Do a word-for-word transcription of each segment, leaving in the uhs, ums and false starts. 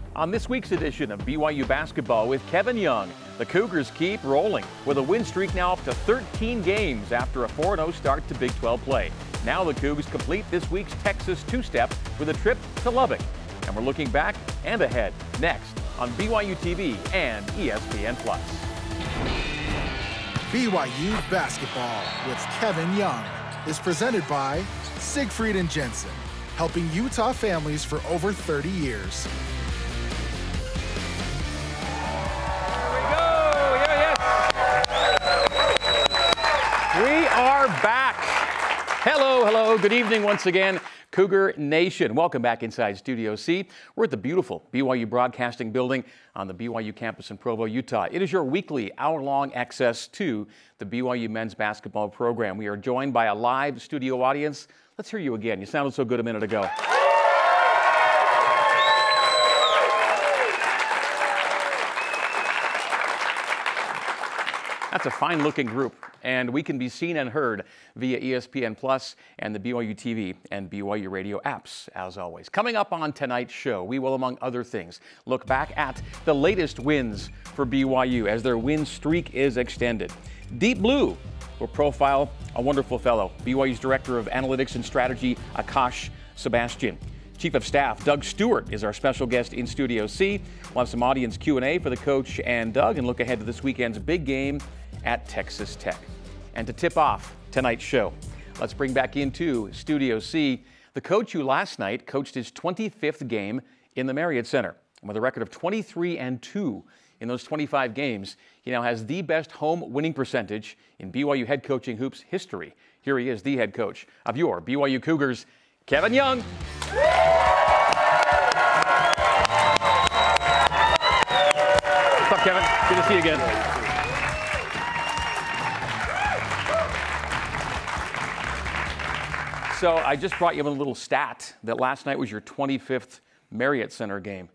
On this week's edition of B Y U Basketball with Kevin Young, the Cougars keep rolling with a win streak now up to thirteen games after a four and oh start to Big twelve play. Now the Cougs complete this week's Texas two-step with a trip to Lubbock. And we're looking back and ahead next on B Y U T V and E S P N plus. B Y U Basketball with Kevin Young is presented by Siegfried and Jensen, helping Utah families for over thirty years. We are back. Hello, hello, good evening once again, Cougar Nation. Welcome back inside Studio C. We're at the beautiful B Y U Broadcasting Building on the B Y U campus in Provo, Utah. It is your weekly hour-long access to the B Y U men's basketball program. We are joined by a live studio audience. Let's hear you again. You sounded so good a minute ago. That's a fine-looking group, and we can be seen and heard via E S P N plus and the B Y U T V and B Y U radio apps, as always. Coming up on tonight's show, we will, among other things, look back at the latest wins for B Y U as their win streak is extended. Deep Blue will profile a wonderful fellow, B Y U's Director of Analytics and Strategy, Akash Sebastian. Chief of Staff Doug Stewart is our special guest in Studio C. We'll have some audience Q and A for the coach and Doug and look ahead to this weekend's big game at Texas Tech. And to tip off tonight's show, let's bring back into Studio C the coach who last night coached his twenty-fifth game in the Marriott Center. And with a record of twenty-three and two in those twenty-five games, he now has the best home winning percentage in B Y U head coaching hoops history. Here he is, the head coach of your B Y U Cougars, Kevin Young. What's up, Kevin? Good to see you again. So I just brought you a little stat that last night was your twenty-fifth Marriott Center game,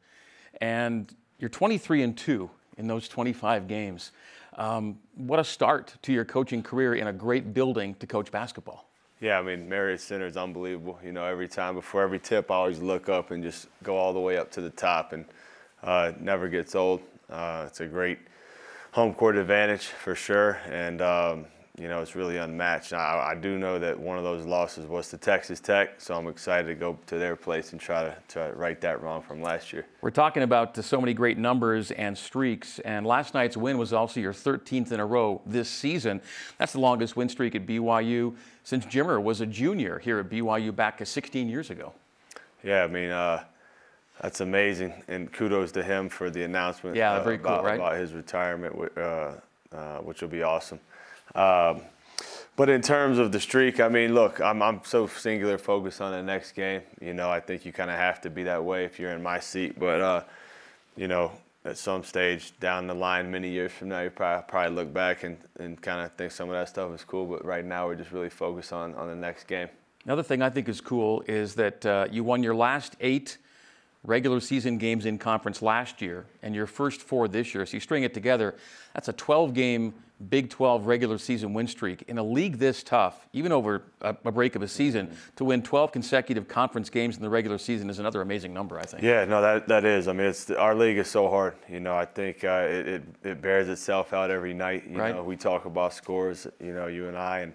and you're twenty-three and two in those twenty-five games. Um, what a start to your coaching career in a great building to coach basketball. Yeah, I mean, Marriott Center is unbelievable. You know, every time before every tip, I always look up and just go all the way up to the top, and uh, it never gets old. Uh, it's a great home court advantage for sure, and um, you know, it's really unmatched. I, I do know that one of those losses was to Texas Tech, so I'm excited to go to their place and try to, try to right that wrong from last year. We're talking about so many great numbers and streaks, and last night's win was also your thirteenth in a row this season. That's the longest win streak at B Y U since Jimmer was a junior here at B Y U back sixteen years ago. Yeah, I mean, uh, that's amazing, and kudos to him for the announcement yeah, uh, very about, cool, right? about his retirement, uh, uh, which will be awesome. Um, but in terms of the streak, I mean, look, I'm I'm so singular focused on the next game. You know, I think you kind of have to be that way if you're in my seat. But, uh, you know, at some stage down the line, many years from now, you probably, probably look back and, and kind of think some of that stuff is cool. But right now, we're just really focused on, on the next game. Another thing I think is cool is that uh, you won your last eight regular season games in conference last year and your first four this year. So you string it together, that's a twelve-game Big twelve regular season win streak. In a league this tough, even over a, a break of a season, to win twelve consecutive conference games in the regular season is another amazing number, I think. Yeah, no, that that is. I mean, it's our league is so hard. You know, I think uh, it, it it bears itself out every night. You right. know, we talk about scores. You know, you and I, and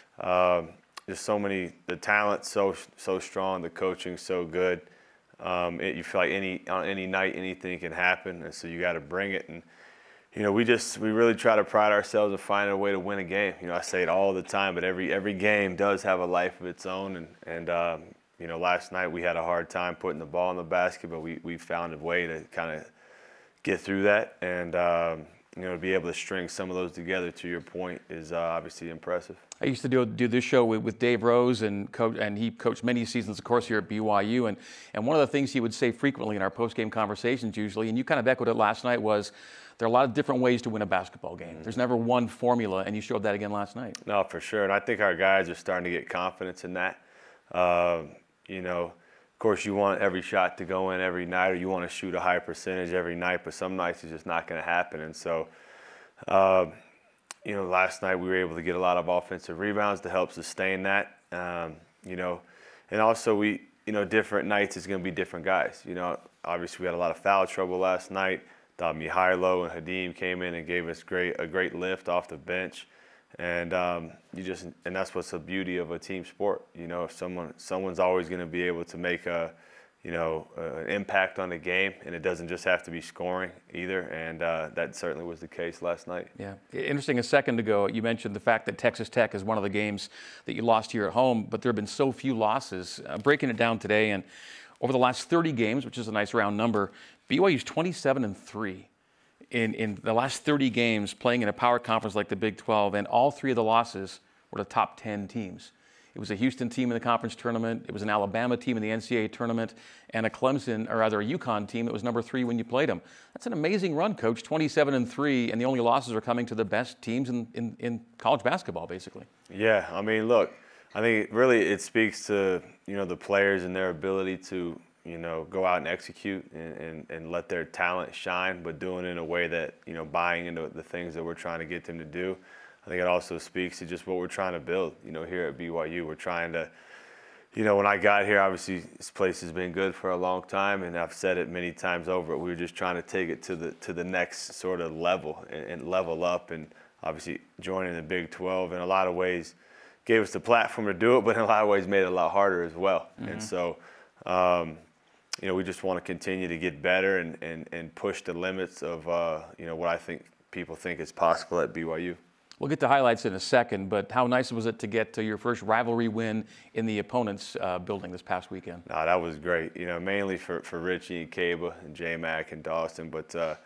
um, there's so many. The talent's so so strong. The coaching's so good. Um, it, you feel like any on any night anything can happen, and so you got to bring it. And you know, we just we really try to pride ourselves in finding a way to win a game. You know, I say it all the time, but every every game does have a life of its own. And and um, you know, last night we had a hard time putting the ball in the basket, but we we found a way to kind of get through that. And um, you know, to be able to string some of those together, to your point, is uh, obviously impressive. I used to do do this show with, with Dave Rose, and coach, and he coached many seasons, of course, here at B Y U. And and one of the things he would say frequently in our post-game conversations, usually, and you kind of echoed it last night, was there are a lot of different ways to win a basketball game. There's never one formula, and you showed that again last night. No, for sure. And I think our guys are starting to get confidence in that. Uh, you know, of course, you want every shot to go in every night, or you want to shoot a high percentage every night, but some nights it's just not going to happen. And so, uh, you know, last night we were able to get a lot of offensive rebounds to help sustain that. Um, you know, and also we, you know, different nights it's going to be different guys. You know, obviously we had a lot of foul trouble last night. Thought Mihailo and Hadim came in and gave us great a great lift off the bench, and um, you just and that's what's the beauty of a team sport. You know, if someone someone's always going to be able to make a, you know, uh, an impact on the game, and it doesn't just have to be scoring either. And uh, that certainly was the case last night. Yeah, interesting. A second ago, you mentioned the fact that Texas Tech is one of the games that you lost here at home, but there have been so few losses. Uh, breaking it down today, and over the last thirty games, which is a nice round number, B Y U's twenty-seven and three in in the last thirty games playing in a power conference like the Big twelve, and all three of the losses were to top ten teams. It was a Houston team in the conference tournament, it was an Alabama team in the N C double A tournament, and a Clemson, or rather a UConn team that was number three when you played them. That's an amazing run, Coach, twenty-seven and three, and the only losses are coming to the best teams in, in, in college basketball, basically. Yeah, I mean, look, I think really it speaks to, you know, the players and their ability to, you know, go out and execute and, and, and let their talent shine, but doing it in a way that, you know, buying into the things that we're trying to get them to do. I think it also speaks to just what we're trying to build, you know, here at B Y U. We're trying to, you know, when I got here, obviously this place has been good for a long time, and I've said it many times over, we were just trying to take it to the to the next sort of level and, and level up, and obviously joining the Big twelve in a lot of ways gave us the platform to do it, but in a lot of ways made it a lot harder as well. Mm-hmm. And so, um, you know, we just want to continue to get better and, and, and push the limits of, uh, you know, what I think people think is possible at B Y U. We'll get to highlights in a second, but how nice was it to get to your first rivalry win in the opponent's uh, building this past weekend? No, that was great. You know, mainly for, for Richie and Kaba and J-Mac and Dawson, but uh,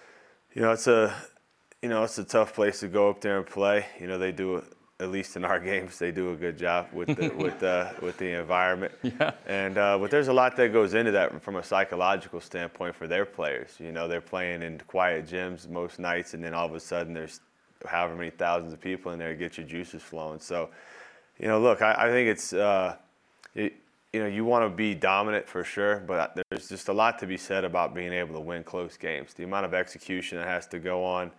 you know, it's a you know it's a tough place to go up there and play. You know, they do at least in our games, they do a good job with the with uh, with the environment. Yeah. And uh, but there's a lot that goes into that from a psychological standpoint for their players. You know, they're playing in quiet gyms most nights, and then all of a sudden there's however many thousands of people in there to get your juices flowing. So, you know, look, I, I think it's, uh, it, you know, you want to be dominant for sure, but there's just a lot to be said about being able to win close games. The amount of execution that has to go on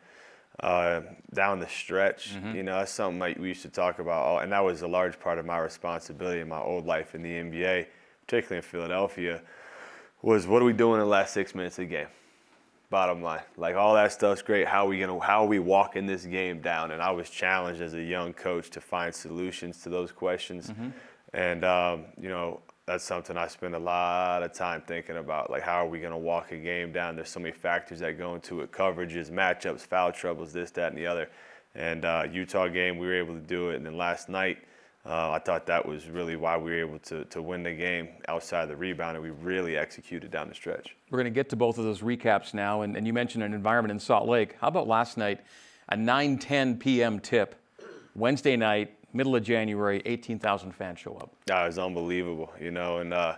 uh, down the stretch, mm-hmm. you know, that's something like we used to talk about, and that was a large part of my responsibility in my old life in the N B A, particularly in Philadelphia, was what are we doing in the last six minutes of the game? Bottom line, like all that stuff's great. How are we gonna, how are we walking this game down? And I was challenged as a young coach to find solutions to those questions. Mm-hmm. And um, you know, that's something I spend a lot of time thinking about. Like, how are we gonna walk a game down? There's so many factors that go into it: coverages, matchups, foul troubles, this, that, and the other. And uh, Utah game, we were able to do it. And then last night, uh, I thought that was really why we were able to to win the game outside the rebound, and we really executed down the stretch. We're going to get to both of those recaps now, and, and you mentioned an environment in Salt Lake. How about last night, a nine ten p.m. tip, Wednesday night, middle of January, eighteen thousand fans show up. That was unbelievable, you know, and uh,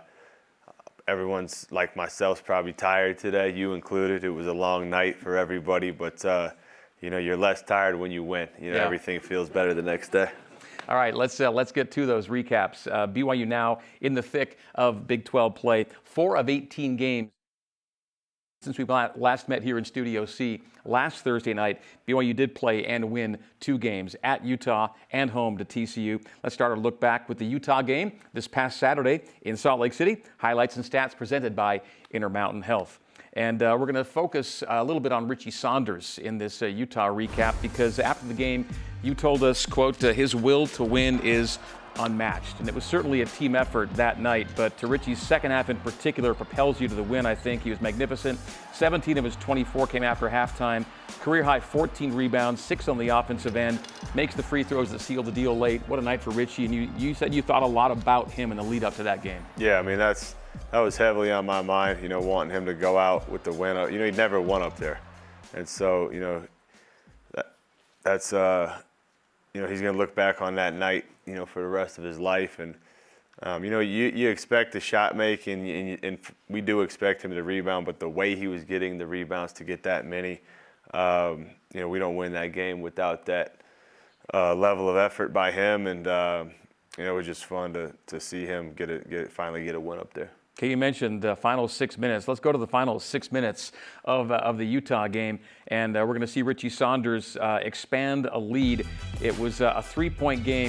everyone's, like myself, probably tired today, you included. It was a long night for everybody, but, uh, you know, you're less tired when you win. You know, yeah. Everything feels better the next day. All right, let's uh, let's get to those recaps. Uh, B Y U now in the thick of Big twelve play, four of eighteen games since we last met here in Studio C. Last Thursday night, B Y U did play and win two games at Utah and home to T C U. Let's start our look back with the Utah game this past Saturday in Salt Lake City. Highlights and stats presented by Intermountain Health. And uh, we're going to focus a little bit on Richie Saunders in this uh, Utah recap, because after the game, you told us, quote, uh, his will to win is unmatched. And it was certainly a team effort that night, but to Richie's second half in particular propels you to the win, I think. He was magnificent. seventeen of his twenty-four came after halftime. Career high fourteen rebounds, six on the offensive end, makes the free throws that sealed the deal late. What a night for Richie, and you, you said you thought a lot about him in the lead up to that game. Yeah, I mean, that's that was heavily on my mind, you know, wanting him to go out with the win. You know, he never won up there. And so, you know, that, that's, uh, you know, he's going to look back on that night, you know, for the rest of his life. And, um, you know, you, you expect the shot making, and, and we do expect him to rebound, but the way he was getting the rebounds to get that many, um, you know, we don't win that game without that uh, level of effort by him. And, uh, you know, it was just fun to, to see him get it, get finally get a win up there. Okay, you mentioned the final six minutes. Let's go to the final six minutes of, uh, of the Utah game, and uh, we're going to see Richie Saunders uh, expand a lead. It was uh, a three-point game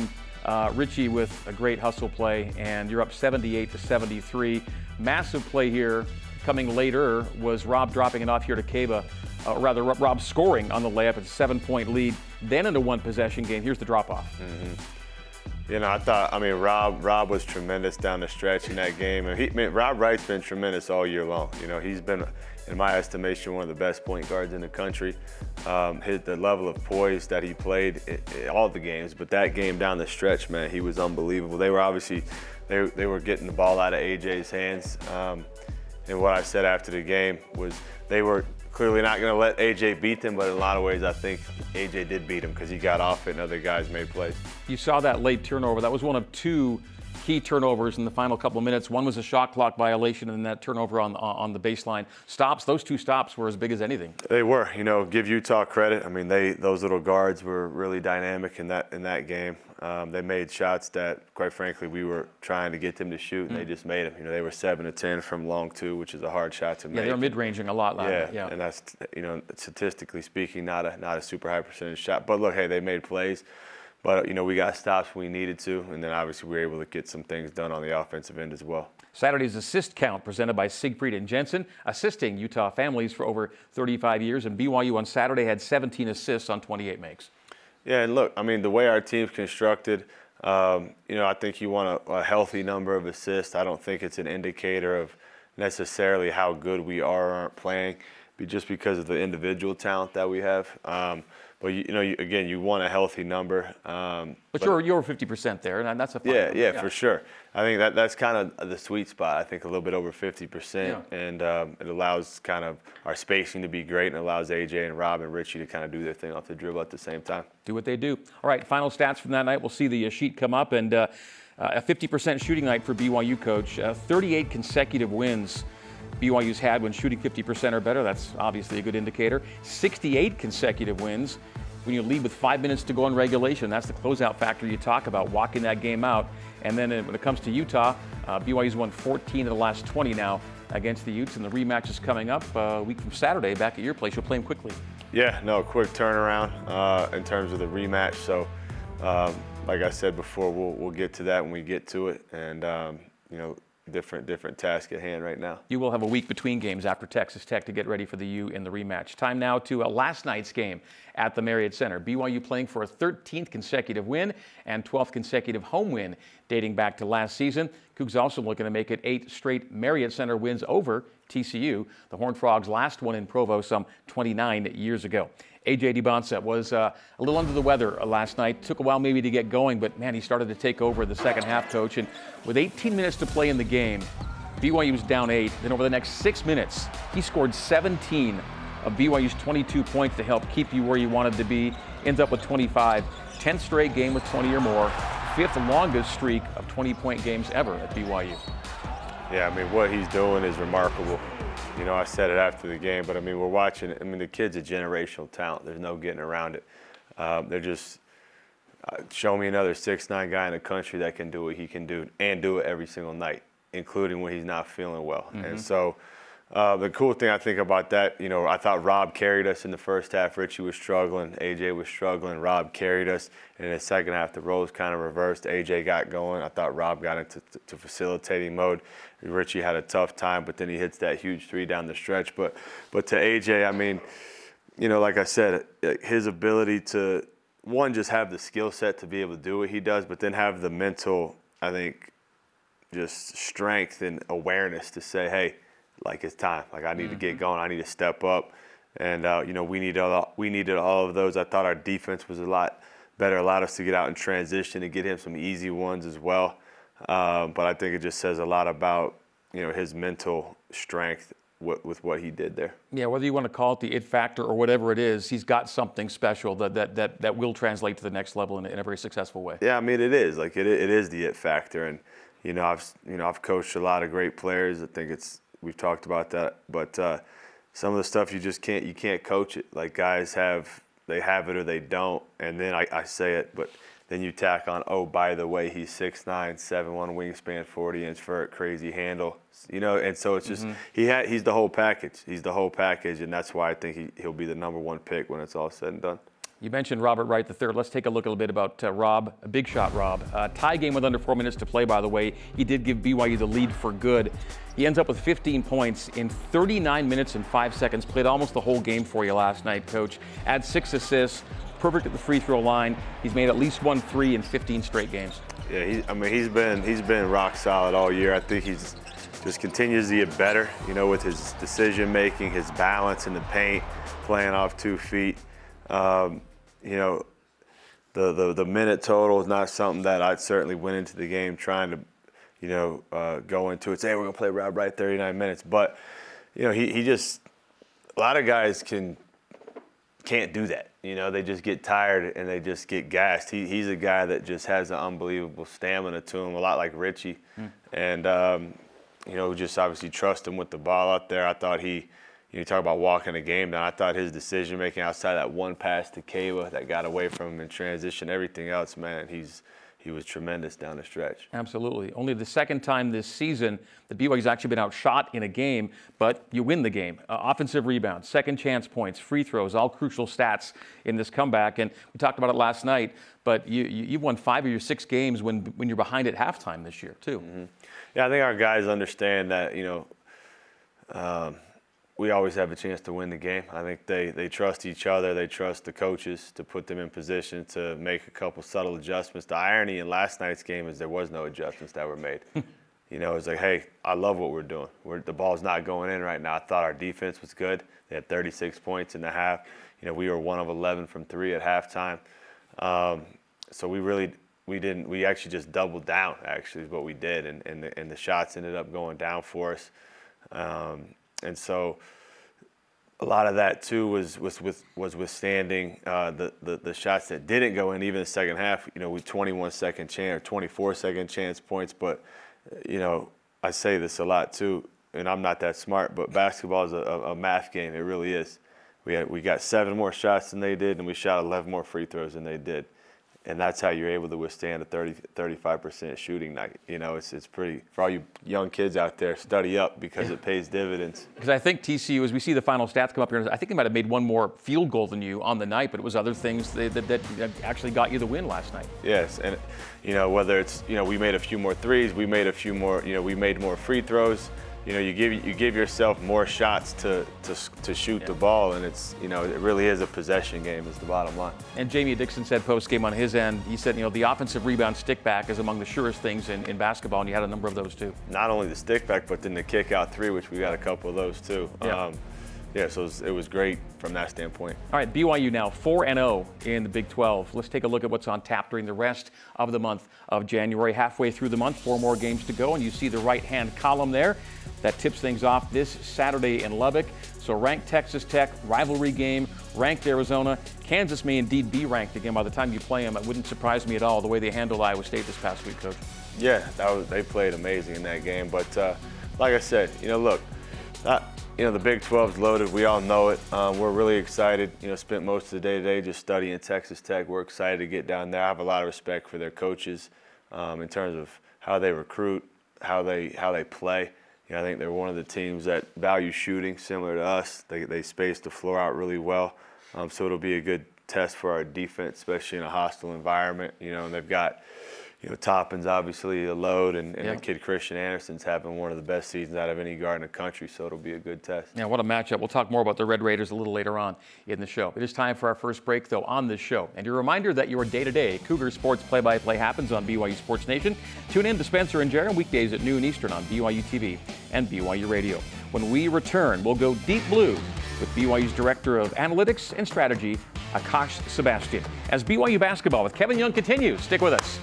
Uh, Richie with a great hustle play, and you're up seventy-eight to seventy-three. Massive play here. Coming later was Rob dropping it off here to Kaba, uh, rather Rob scoring on the layup. It's a seven-point lead. Then in a one-possession game. Here's the drop-off. Mm-hmm. You know, I thought, I mean, Rob Rob was tremendous down the stretch in that game. And he, I mean, Rob Wright's been tremendous all year long. You know, he's been, in my estimation, one of the best point guards in the country. Um, his, the level of poise that he played in, in all the games, but that game down the stretch, man, he was unbelievable. They were obviously, they, they were getting the ball out of A J's hands. Um, and what I said after the game was they were clearly not going to let A J beat them, but in a lot of ways I think A J did beat him because he got off it and other guys made plays. You saw that late turnover. That was one of two key turnovers in the final couple of minutes. One was a shot clock violation, and that turnover on on the baseline. Stops, those two stops were as big as anything. They were. You know, give Utah credit. I mean, they those little guards were really dynamic in that in that game. Um, they made shots that, quite frankly, we were trying to get them to shoot, and mm. they just made them. You know, they were seven to ten from long two, which is a hard shot to yeah, make. Yeah, they were mid-ranging a lot. Yeah, yeah, and that's, you know, statistically speaking, not a not a super high percentage shot. But look, hey, they made plays. But, you know, we got stops when we needed to, and then obviously we were able to get some things done on the offensive end as well. Saturday's assist count presented by Siegfried and Jensen, assisting Utah families for over thirty-five years. And B Y U on Saturday had seventeen assists on twenty-eight makes. Yeah, and look, I mean, the way our team's constructed, um, you know, I think you want a, a healthy number of assists. I don't think it's an indicator of necessarily how good we are or aren't playing, just because of the individual talent that we have. Um, But, you, you know, you, again, you want a healthy number. Um, but, but you're you're fifty percent there, and that's a fun yeah, number. yeah, yeah, for sure. I think that that's kind of the sweet spot. I think a little bit over fifty percent, yeah. and um, it allows kind of our spacing to be great, and allows A J and Rob and Richie to kind of do their thing off the dribble at the same time. Do what they do. All right, final stats from that night. We'll see the sheet come up, and uh, a fifty percent shooting night for B Y U, Coach. Uh, thirty-eight consecutive wins B Y U's had when shooting fifty percent or better. That's obviously a good indicator. sixty-eight consecutive wins when you lead with five minutes to go in regulation. That's the closeout factor you talk about, walking that game out. And then when it comes to Utah, uh, B Y U's won fourteen of the last twenty now against the Utes, and the rematch is coming up uh, a week from Saturday back at your place. You'll play them quickly. Yeah, no, quick turnaround uh, in terms of the rematch. So, um, like I said before, we'll we'll get to that when we get to it, and um, you know, different different task at hand right now. You will have a week between games after Texas Tech to get ready for the U in the rematch. Time now to uh, last night's game at the Marriott Center. B Y U playing for a thirteenth consecutive win and twelfth consecutive home win dating back to last season. Cougs also looking to make it eight straight Marriott Center wins over T C U. The Horned Frogs' last one in Provo some twenty-nine years ago. A J DeBonsa was uh, a little under the weather uh, last night. Took a while maybe to get going, but man, he started to take over the second half, Coach. And with eighteen minutes to play in the game, B Y U was down eight. Then over the next six minutes, he scored seventeen of B Y U's twenty-two points to help keep you where you wanted to be. Ends up with twenty-five. tenth straight game with twenty or more. Fifth longest streak of twenty-point games ever at B Y U. Yeah, I mean, what he's doing is remarkable. You know, I said it after the game, but I mean, we're watching. I mean, the kid's a generational talent. There's no getting around it. Um, they're just uh, show me another six nine guy in the country that can do what he can do and do it every single night, including when he's not feeling well. Mm-hmm. And so, uh, the cool thing I think about that, you know, I thought Rob carried us in the first half. Richie was struggling, A J was struggling. Rob carried us, and in the second half, the roles kind of reversed. A J got going. I thought Rob got into to, to facilitating mode. Richie had a tough time, but then he hits that huge three down the stretch. But but to A J, I mean, you know, like I said, his ability to, one, just have the skill set to be able to do what he does, but then have the mental, I think, just strength and awareness to say, hey, like, it's time. Like, I need mm-hmm. to get going. I need to step up. And, uh, you know, we needed, all, we needed all of those. I thought our defense was a lot better, allowed us to get out in transition and get him some easy ones as well. Um, but I think it just says a lot about, you know, his mental strength with, with what he did there. Yeah, whether you want to call it the it factor or whatever it is, he's got something special that that that, that will translate to the next level in a, in a very successful way. Yeah, I mean, it is. Like, it it is the it factor. And, you know, I've, you know, I've coached a lot of great players. I think it's, we've talked about that. But uh, some of the stuff you just can't, you can't coach it. Like, guys have, they have it or they don't. And then I, I say it, but then you tack on, oh, by the way, he's six nine, seven one wingspan, forty inch vert, crazy handle. You know, and so it's just, mm-hmm. he ha- he's the whole package. He's the whole package, and that's why I think he, he'll be the number one pick when it's all said and done. You mentioned Robert Wright the third. Let's take a look a little bit about uh, Rob, a big shot Rob. Uh, tie game with under four minutes to play, by the way. He did give B Y U the lead for good. He ends up with fifteen points in thirty-nine minutes and five seconds. Played almost the whole game for you last night, Coach. Adds six assists, perfect at the free throw line. He's made at least one three in fifteen straight games. Yeah, he, I mean, he's been he's been rock solid all year. I think he's just continues to get better, you know, with his decision making, his balance in the paint, playing off two feet. Um, you know, the, the the minute total is not something that I certainly went into the game trying to, you know, uh, go into it. Say, hey, we're gonna play Rob Wright thirty-nine minutes, but you know, he he just a lot of guys can can't do that. You know, they just get tired and they just get gassed. He he's a guy that just has an unbelievable stamina to him, a lot like Richie, mm. and um, you know, just obviously trust him with the ball out there. I thought he. You talk about walking a game down. I thought his decision making outside that one pass to Kava that got away from him in transition, everything else, man, he's he was tremendous down the stretch. Absolutely. Only the second time this season that B Y U's actually been outshot in a game, but you win the game. Uh, offensive rebounds, second chance points, free throws, all crucial stats in this comeback. And we talked about it last night, but you, you, you've won five of your six games when when you're behind at halftime this year, too. Mm-hmm. Yeah, I think our guys understand that, you know, um, we always have a chance to win the game. I think they, they trust each other. They trust the coaches to put them in position to make a couple subtle adjustments. The irony in last night's game is there was no adjustments that were made. You know, it's like, hey, I love what we're doing. We're, the ball's not going in right now. I thought our defense was good. They had thirty-six points in the half. You know, we were one of eleven from three at halftime. Um, so we really we didn't. We actually just doubled down. Actually, is what we did, and and the, and the shots ended up going down for us. Um, And so a lot of that too was was with was withstanding uh, the, the the shots that didn't go in, even the second half. You know, with twenty-one second chance or twenty-four second chance points. But you know, I say this a lot too, and I'm not that smart. But basketball is a, a math game. It really is. We had we got seven more shots than they did, and we shot eleven more free throws than they did. And that's how you're able to withstand a thirty, thirty-five percent shooting night. You know, it's it's pretty, for all you young kids out there, study up because it pays dividends. Because I think T C U, as we see the final stats come up here, I think they might have made one more field goal than you on the night, but it was other things that, that, that actually got you the win last night. Yes, and, you know, whether it's, you know, we made a few more threes, we made a few more, you know, we made more free throws. You know, you give you give yourself more shots to to, to shoot yeah. the ball, and it's, you know, it really is a possession game is the bottom line. And Jamie Dixon said post-game on his end, he said, you know, the offensive rebound stick back is among the surest things in, in basketball, and you had a number of those too. Not only the stick back, but then the kick out three, which we got a couple of those too. Yeah. Um, yeah, so it was, it was great from that standpoint. All right, B Y U now four and oh in the Big twelve. Let's take a look at what's on tap during the rest of the month of January. Halfway through the month, four more games to go, and you see the right-hand column there. That tips things off this Saturday in Lubbock. So ranked Texas Tech, rivalry game, ranked Arizona. Kansas may indeed be ranked again by the time you play them. It wouldn't surprise me at all the way they handled Iowa State this past week, Coach. Yeah, that was, they played amazing in that game. But uh, like I said, you know, look, not, you know, the Big twelve's loaded. We all know it. Um, we're really excited. You know, spent most of the day today just studying Texas Tech. We're excited to get down there. I have a lot of respect for their coaches um, in terms of how they recruit, how they how they play. You know, I think they're one of the teams that value shooting, similar to us. They they space the floor out really well, um, so it'll be a good test for our defense, especially in a hostile environment. You know, and they've got, you know, Toppin's obviously a load, and, and yeah. the kid Christian Anderson's having one of the best seasons out of any guard in the country, so it'll be a good test. Yeah, what a matchup. We'll talk more about the Red Raiders a little later on in the show. It is time for our first break, though, on this show. And your reminder that your day-to-day Cougar sports play-by-play happens on B Y U Sports Nation. Tune in to Spencer and Jaron weekdays at noon Eastern on B Y U T V and B Y U Radio. When we return, we'll go deep blue with B Y U's Director of Analytics and Strategy, Akash Sebastian. As B Y U basketball with Kevin Young continues. Stick with us.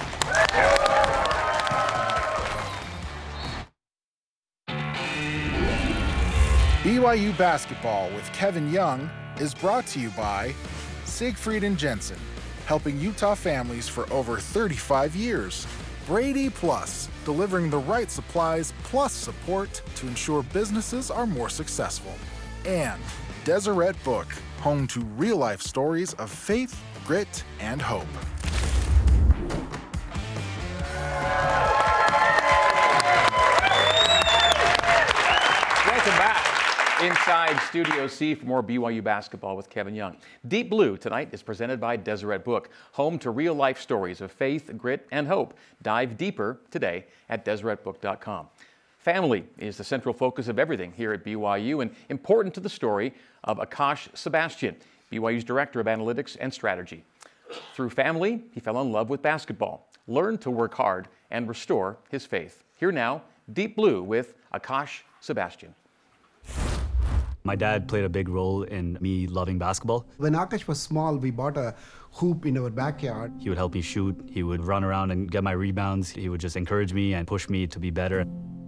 B Y U basketball with Kevin Young is brought to you by Siegfried and Jensen, helping Utah families for over thirty-five years. Brady Plus, delivering the right supplies plus support to ensure businesses are more successful. And Deseret Book, home to real-life stories of faith, grit, and hope. Welcome back. Inside Studio C for more B Y U basketball with Kevin Young. Deep Blue tonight is presented by Deseret Book, home to real-life stories of faith, grit, and hope. Dive deeper today at deseret book dot com. Family is the central focus of everything here at B Y U and important to the story of Akash Sebastian, B Y U's Director of Analytics and Strategy. Through family, he fell in love with basketball, learned to work hard, and restore his faith. Here now, Deep Blue with Akash Sebastian. My dad played a big role in me loving basketball. When Akash was small, we bought a hoop in our backyard. He would help me shoot. He would run around and get my rebounds. He would just encourage me and push me to be better.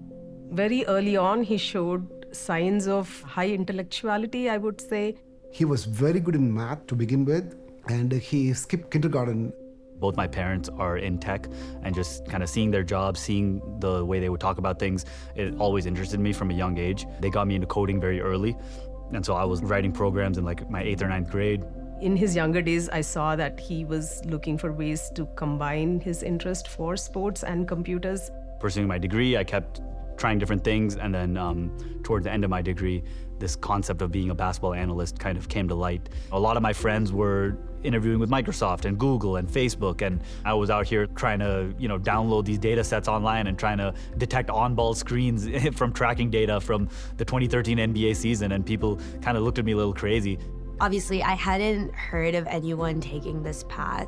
Very early on, he showed signs of high intellectuality, I would say. He was very good in math to begin with, and he skipped kindergarten. Both my parents are in tech, and just kind of seeing their jobs, seeing the way they would talk about things, it always interested me from a young age. They got me into coding very early, and so I was writing programs in like my eighth or ninth grade. In his younger days, I saw that he was looking for ways to combine his interest for sports and computers. Pursuing my degree, I kept trying different things, and then um, towards the end of my degree, this concept of being a basketball analyst kind of came to light. A lot of my friends were interviewing with Microsoft and Google and Facebook, and I was out here trying to, you know, download these data sets online and trying to detect on-ball screens from tracking data from the twenty thirteen N B A season, and people kind of looked at me a little crazy. Obviously, I hadn't heard of anyone taking this path,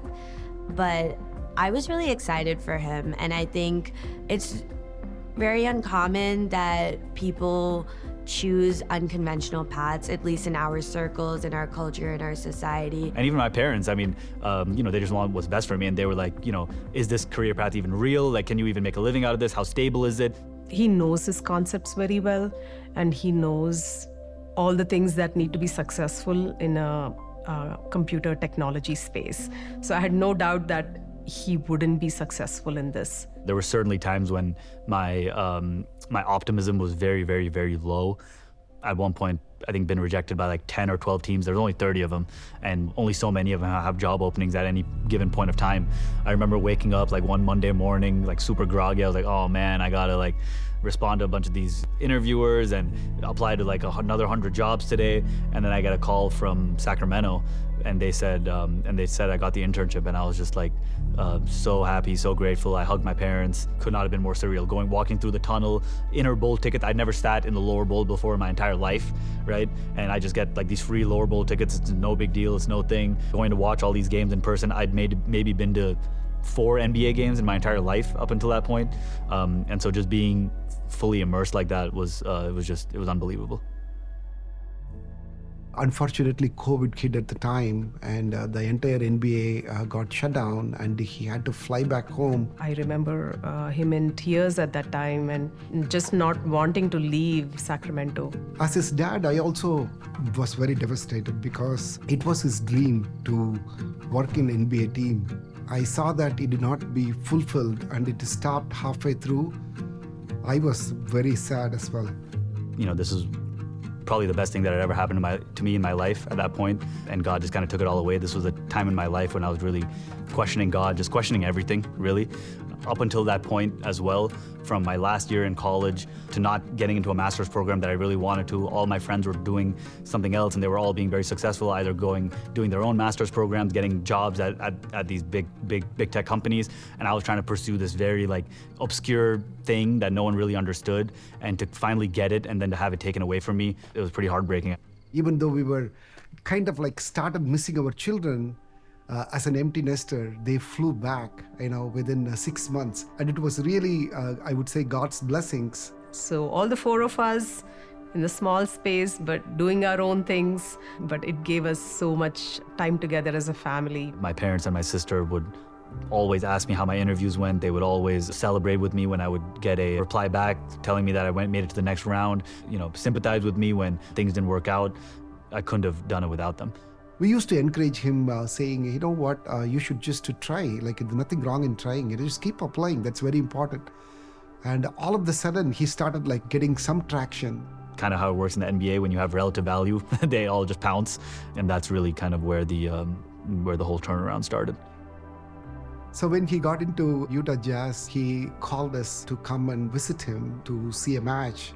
but I was really excited for him, and I think it's very uncommon that people choose unconventional paths, at least in our circles, in our culture, in our society. And even my parents, I mean, um, you know, they just want what's best for me, and they were like, you know, is this career path even real? Like, can you even make a living out of this? How stable is it? He knows his concepts very well, and he knows all the things that need to be successful in a, a computer technology space. So I had no doubt that he wouldn't be successful in this. There were certainly times when my um, my optimism was very, very, very low. At one point, I think been rejected by like ten or twelve teams. There's only thirty of them, and only so many of them have job openings at any given point of time. I remember waking up like one Monday morning, like super groggy. I was like, oh man, I gotta like respond to a bunch of these interviewers and apply to like a, another hundred jobs today. And then I got a call from Sacramento, and they said, um, and they said I got the internship, and I was just like uh, so happy, so grateful. I hugged my parents. Could not have been more surreal. Going, walking through the tunnel, inner bowl ticket. I'd never sat in the lower bowl before in my entire life, right? And I just get like these free lower bowl tickets. It's no big deal. It's no thing. Going to watch all these games in person. I'd made maybe been to four N B A games in my entire life up until that point, um, and so just being fully immersed like that was uh, it was just it was unbelievable. Unfortunately, COVID hit at the time, and uh, the entire N B A uh, got shut down, and he had to fly back home. I remember uh, him in tears at that time and just not wanting to leave Sacramento. As his dad, I also was very devastated because it was his dream to work in N B A team. I saw that it did not be fulfilled, and it stopped halfway through. I was very sad as well. You know, this is probably the best thing that had ever happened to, my, to me in my life at that point, and God just kind of took it all away. This was a time in my life when I was really questioning God, just questioning everything, really. Up until that point as well, from my last year in college to not getting into a master's program that I really wanted to. All my friends were doing something else, and they were all being very successful, either going, doing their own master's programs, getting jobs at, at, at these big, big, big tech companies. And I was trying to pursue this very like obscure thing that no one really understood, and to finally get it and then to have it taken away from me, it was pretty heartbreaking. Even though we were kind of like started missing our children, Uh, as an empty nester, they flew back, you know, within uh, six months. And it was really, uh, I would say, God's blessings. So all the four of us in the small space, but doing our own things, but it gave us so much time together as a family. My parents and my sister would always ask me how my interviews went. They would always celebrate with me when I would get a reply back telling me that I went, made it to the next round, you know, sympathize with me when things didn't work out. I couldn't have done it without them. We used to encourage him, uh, saying, you know what, uh, you should just to try. Like, there's nothing wrong in trying. You just keep applying. That's very important. And all of a sudden, he started like getting some traction. Kind of how it works in the N B A when you have relative value, they all just pounce, and that's really kind of where the um, where the whole turnaround started. So when he got into Utah Jazz, he called us to come and visit him to see a match,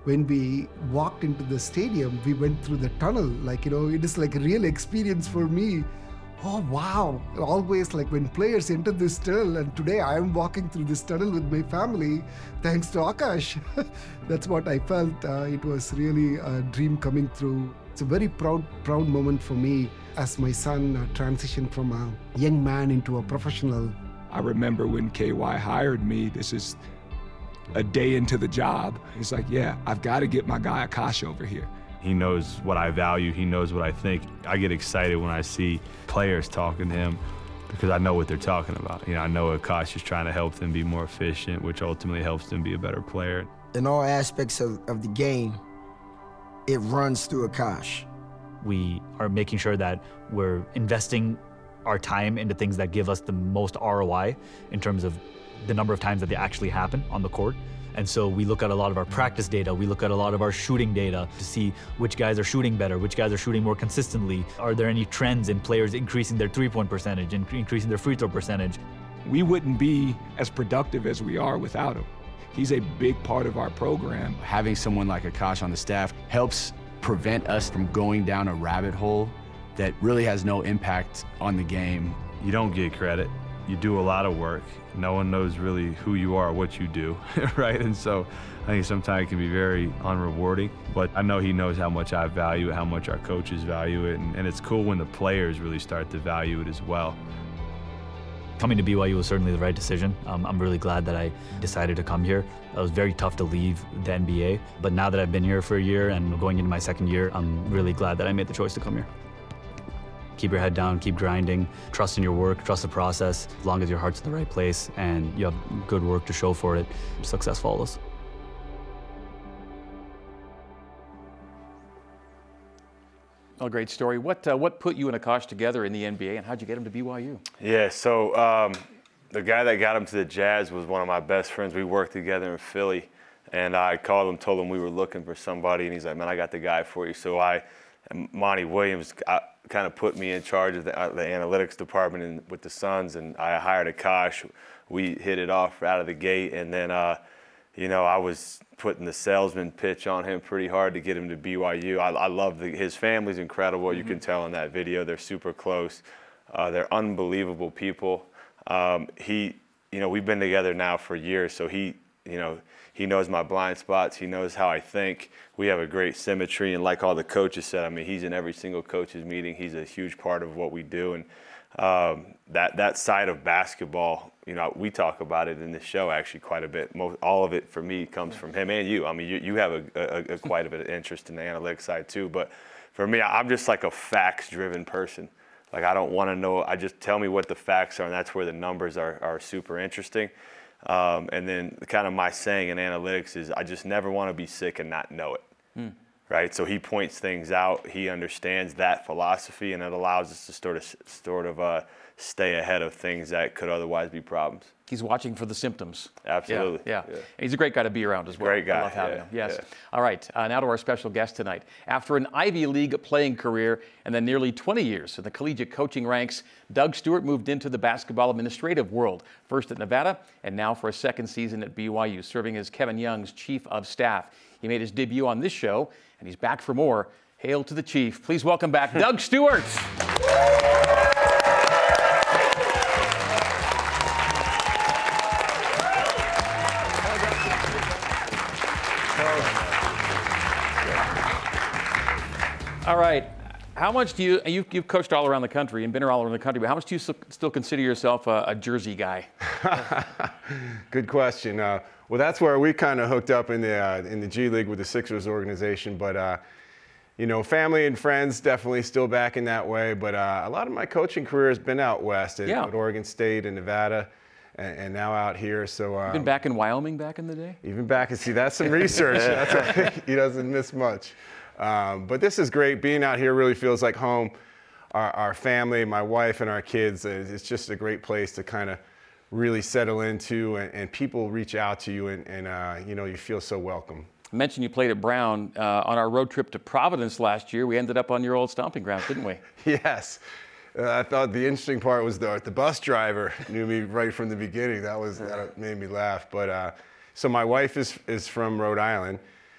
when we walked into the stadium, we went through the tunnel. Like, you know, it is like a real experience for me. Oh, wow. Always like when players enter this tunnel, and today I am walking through this tunnel with my family, thanks to Akash. That's what I felt. Uh, it was really a dream coming true. It's a very proud, proud moment for me as my son uh, transitioned from a young man into a professional. I remember when K Y hired me, this is a day into the job. He's like, yeah, I've got to get my guy Akash over here. He knows what I value. He knows what I think. I get excited when I see players talking to him because I know what they're talking about. You know, I know Akash is trying to help them be more efficient, which ultimately helps them be a better player. In all aspects of, of the game, it runs through Akash. We are making sure that we're investing our time into things that give us the most R O I in terms of the number of times that they actually happen on the court. And so we look at a lot of our practice data, we look at a lot of our shooting data to see which guys are shooting better, which guys are shooting more consistently. Are there any trends in players increasing their three-point percentage, and increasing their free throw percentage? We wouldn't be as productive as we are without him. He's a big part of our program. Having someone like Akash on the staff helps prevent us from going down a rabbit hole that really has no impact on the game. You don't get credit. You do a lot of work. No one knows really who you are, what you do, right? And so I think sometimes it can be very unrewarding, but I know he knows how much I value it, how much our coaches value it, and, and it's cool when the players really start to value it as well. Coming to B Y U was certainly the right decision. Um, I'm really glad that I decided to come here. It was very tough to leave the N B A, but now that I've been here for a year and going into my second year, I'm really glad that I made the choice to come here. Keep your head down, keep grinding, trust in your work, trust the process. As long as your heart's in the right place and you have good work to show for it, success follows. Well, great story. What uh, what put you and Akash together in the N B A, and how'd you get him to B Y U? Yeah, so um, the guy that got him to the Jazz was one of my best friends. We worked together in Philly, and I called him, told him we were looking for somebody, and he's like, man, I got the guy for you. So I, Monty Williams, I, kind of put me in charge of the, uh, the analytics department in, with the Suns, and I hired Akash. We hit it off out of the gate, and then, uh, you know, I was putting the salesman pitch on him pretty hard to get him to B Y U. I, I love the, his family's incredible. Mm-hmm. You can tell in that video. They're super close. Uh, they're unbelievable people. Um, he, you know, we've been together now for years, so he, you know, he knows my blind spots. He knows how I think. We have a great symmetry, and like all the coaches said, I mean, he's in every single coaches meeting. He's a huge part of what we do, and um, that that side of basketball, you know, we talk about it in the show actually quite a bit. Most, all of it for me comes from him and you. I mean, you, you have a, a, a quite a bit of interest in the analytics side too, but for me, I'm just like a facts-driven person. Like, I don't want to know. I just tell me what the facts are, and that's where the numbers are are super interesting. Um, and then kind of my saying in analytics is I just never want to be sick and not know it, mm. right? So he points things out. He understands that philosophy, and it allows us to sort of sort of uh, stay ahead of things that could otherwise be problems. He's watching for the symptoms. Absolutely. Yeah, yeah. yeah. And he's a great guy to be around as well. Great guy. I love having yeah, him. Yes. Yeah. All right. Uh, now to our special guest tonight. After an Ivy League playing career and then nearly twenty years in the collegiate coaching ranks, Doug Stewart moved into the basketball administrative world, first at Nevada and now for a second season at B Y U, serving as Kevin Young's chief of staff. He made his debut on this show, and he's back for more. Hail to the chief. Please welcome back Doug Stewart. All right. How much do you, you've, you've coached all around the country and been all around the country, but how much do you still consider yourself a, a Jersey guy? Good question. Uh, well, that's where we kind of hooked up in the, uh, in the G League with the Sixers organization. But, uh, you know, family and friends definitely still back in that way. But uh, a lot of my coaching career has been out west at, yeah. at Oregon State and Nevada. And now out here, so um, you've been back in Wyoming back in the day. Even back and see that's some research. That's a, he doesn't miss much. Um, but this is great. Being out here really feels like home. Our, our family, my wife, and our kids. It's just a great place to kind of really settle into, and, and people reach out to you, and, and uh, you know, you feel so welcome. I mentioned you played at Brown uh, on our road trip to Providence last year. We ended up on your old stomping grounds, didn't we? Yes. Uh, I thought the interesting part was the, the bus driver knew me right from the beginning. That was that made me laugh. But uh, so my wife is is from Rhode Island.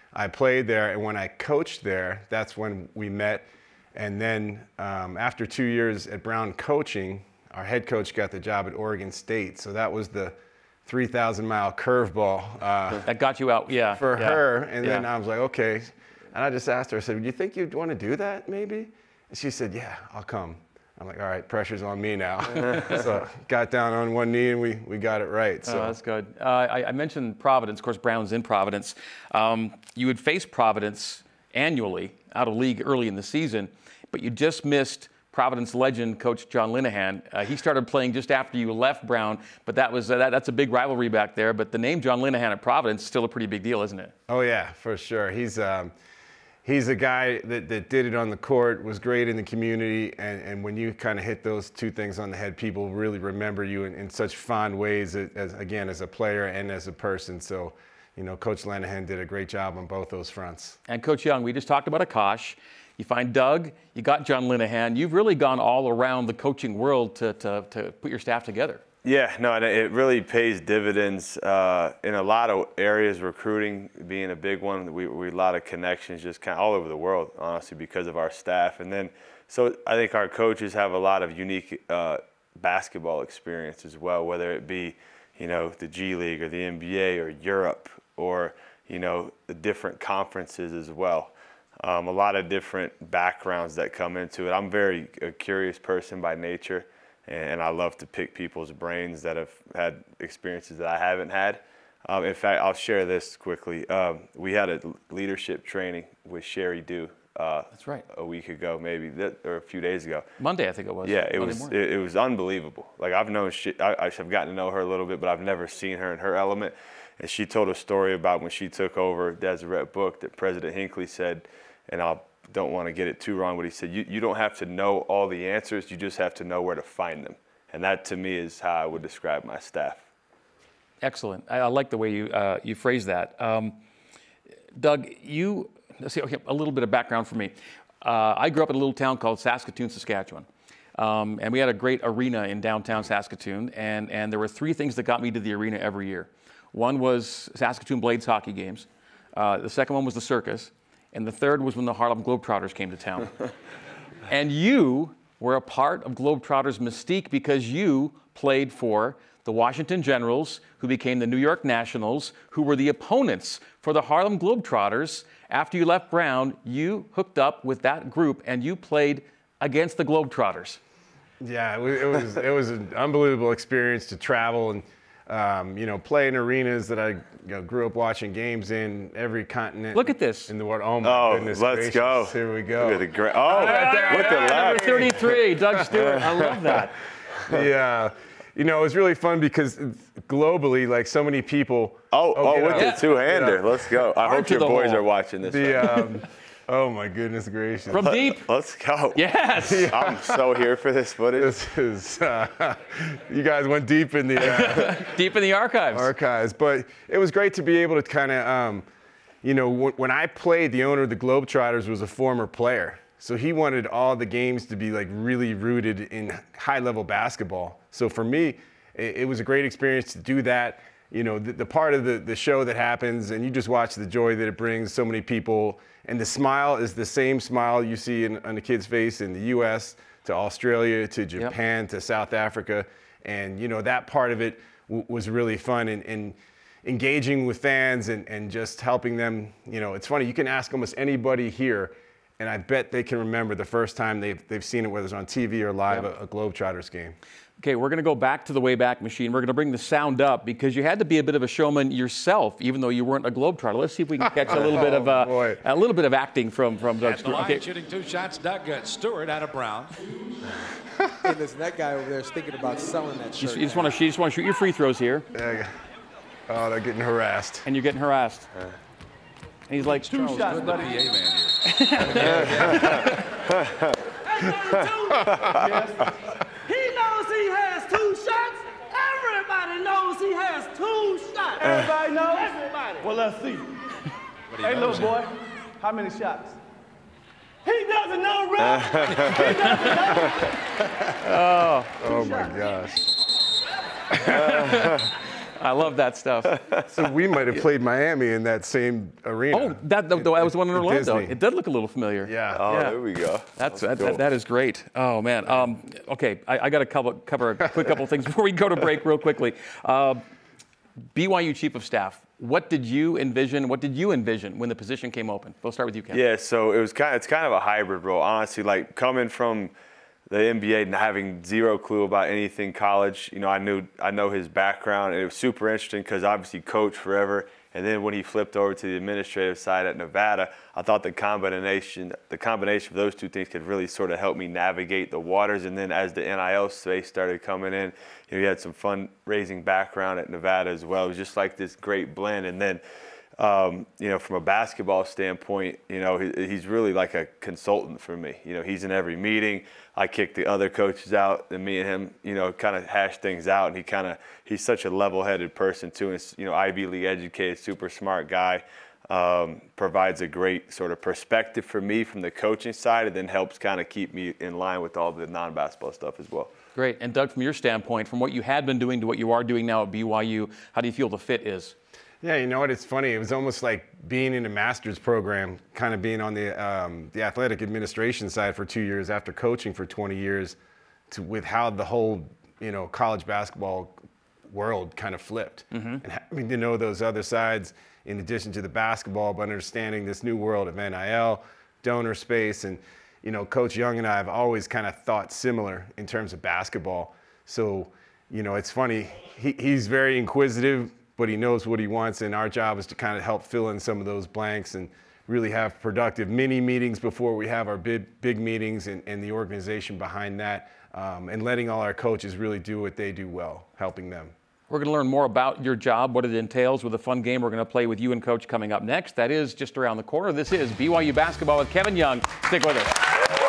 I played there, and when I coached there, that's when we met. And then um, after two years at Brown coaching, our head coach got the job at Oregon State. So that was the three thousand mile curveball. Uh, that got you out, yeah. For yeah. her. And yeah. then I was like, okay. And I just asked her, I said, do you think you'd want to do that maybe? And she said, yeah, I'll come. I'm like, all right, pressure's on me now. So got down on one knee and we, we got it right. So oh, that's good. Uh, I, I mentioned Providence. Of course, Brown's in Providence. Um, you would face Providence annually out of league early in the season, but you just missed Providence legend Coach John Linehan. Uh, he started playing just after you left Brown, but that was uh, that, that's a big rivalry back there. But the name John Linehan at Providence is still a pretty big deal, isn't it? Oh yeah, for sure. He's um, he's a guy that, that did it on the court, was great in the community, and, and when you kind of hit those two things on the head, people really remember you in, in such fond ways, as, as again, as a player and as a person. So, you know, Coach Linehan did a great job on both those fronts. And Coach Young, we just talked about Akash. You find Doug, you got John Linehan. You've really gone all around the coaching world to, to, to put your staff together. Yeah, no, and it really pays dividends uh, in a lot of areas, recruiting being a big one. We, we a lot of connections just kind of all over the world, honestly, because of our staff. And then, so I think our coaches have a lot of unique uh, basketball experience as well, whether it be, you know, the G League or the N B A or Europe or, you know, the different conferences as well. Um, a lot of different backgrounds that come into it. I'm very a curious person by nature, and I love to pick people's brains that have had experiences that I haven't had. Um, in fact, I'll share this quickly. Um, we had a leadership training with Sherry Dew. Uh, That's right. A week ago, maybe, that, or a few days ago. Monday, I think it was. Yeah, it Monday was. morning. It, it was unbelievable. Like I've known, she, I, I have gotten to know her a little bit, but I've never seen her in her element. And she told a story about when she took over Deseret Book that President Hinckley said, and I don't want to get it too wrong, but he said, you, you don't have to know all the answers, you just have to know where to find them. And that, to me, is how I would describe my staff. Excellent. I, I like the way you uh, you phrase that. Um, Doug, you, let's see, okay, a little bit of background for me. Uh, I grew up in a little town called Saskatoon, Saskatchewan. Um, and we had a great arena in downtown Saskatoon, and, and there were three things that got me to the arena every year. One was Saskatoon Blades hockey games. Uh, the second one was the circus. And the third was when the Harlem Globetrotters came to town. And you were a part of Globetrotters' mystique because you played for the Washington Generals, who became the New York Nationals, who were the opponents for the Harlem Globetrotters. After you left Brown, you hooked up with that group and you played against the Globetrotters. Yeah, it was it was, it was an unbelievable experience to travel and um, you know, play in arenas that I you know, grew up watching games in every continent. Look at this. In the world. Oh my oh, goodness let's gracious. go. Here we go. Look at the great. Oh, right there, with the right, left. number thirty-three, Doug Stewart. I love that. Yeah. You know, it was really fun because globally, like so many people. Oh, oh, oh with up. the two-hander. Yeah. Let's go. I Hard hope to your the boys hole. are watching this. The, um, oh my goodness gracious. From deep. Let's go. Yes. Yeah. I'm so here for this footage. This is, uh, you guys went deep in the uh, Deep in the archives. archives, but it was great to be able to kind of, um, you know, w- when I played, the owner of the Globetrotters was a former player. So he wanted all the games to be like really rooted in high level basketball. So for me, it, it was a great experience to do that. You know, the, the part of the, the show that happens and you just watch the joy that it brings so many people. And the smile is the same smile you see in, on the kid's face in the U S to Australia, to Japan, yep. to South Africa. And, you know, that part of it w- was really fun. And, and engaging with fans and, and just helping them, you know, it's funny, you can ask almost anybody here, and I bet they can remember the first time they've, they've seen it, whether it's on T V or live, yep. a, a Globetrotters game. Okay, we're going to go back to the Wayback Machine. We're going to bring the sound up because you had to be a bit of a showman yourself, even though you weren't a Globetrotter. Let's see if we can catch a little bit of uh, oh, a little bit of acting from from Doug At the line, Stewart. Okay. shooting two shots, Doug uh, Stewart out of Brown. Hey, listen, that guy over there is thinking about selling that You, shirt. you just want to you just want to shoot your free throws here, Yeah. Oh, they're getting harassed. and you're getting harassed. Uh, And he's like, Two shots, buddy. P A man here. He knows he has two shots. Everybody knows he has two shots. Everybody knows? Everybody. Well, let's see. Hey, little boy, how many shots? He doesn't know, Rob. He doesn't know. oh, oh my gosh. I love that stuff. So we might have played Miami in that same arena. Oh, that, that, that was one in Orlando. Disney. It did look a little familiar. Yeah. Oh, yeah. there we go. That's, That's that, cool. that, that is great. Oh, man. Um, okay, I, I got to cover, cover a quick couple of things before we go to break real quickly. Uh, B Y U Chief of Staff, what did you envision, what did you envision when the position came open? We'll start with you, Ken. Yeah, so it was kind of, it's kind of a hybrid role. Honestly, like coming from the N B A and having zero clue about anything college, you know, I knew I know his background, and it was super interesting because obviously coached forever. And then when he flipped over to the administrative side at Nevada, I thought the combination the combination of those two things could really sort of help me navigate the waters. And then as the N I L space started coming in, you know, he had some fundraising background at Nevada as well. It was just like this great blend. And then, um, you know, from a basketball standpoint, you know, he, he's really like a consultant for me. You know, he's in every meeting. I kick the other coaches out, and me and him, you know, kind of hash things out. And he kind of, he's such a level-headed person too. And, you know, Ivy League educated, super smart guy. Um, provides a great sort of perspective for me from the coaching side, and then helps kind of keep me in line with all the non-basketball stuff as well. Great. And Doug, from your standpoint, from what you had been doing to what you are doing now at B Y U, how do you feel the fit is? Yeah, you know what? It's funny. It was almost like being in a master's program, kind of being on the um, the athletic administration side for two years after coaching for twenty years, to, with how the whole you know college basketball world kind of flipped, Mm-hmm. and having to know those other sides in addition to the basketball, but understanding this new world of N I L, donor space, and you know, Coach Young and I have always kind of thought similar in terms of basketball. So, you know, it's funny. He, he's very inquisitive, but he knows what he wants, and our job is to kind of help fill in some of those blanks and really have productive mini meetings before we have our big big meetings, and, and the organization behind that, um, and letting all our coaches really do what they do well, helping them. We're going to learn more about your job, what it entails, with a fun game we're going to play with you and Coach coming up next. That is just around the corner. This is B Y U Basketball with Kevin Young. Stick with us.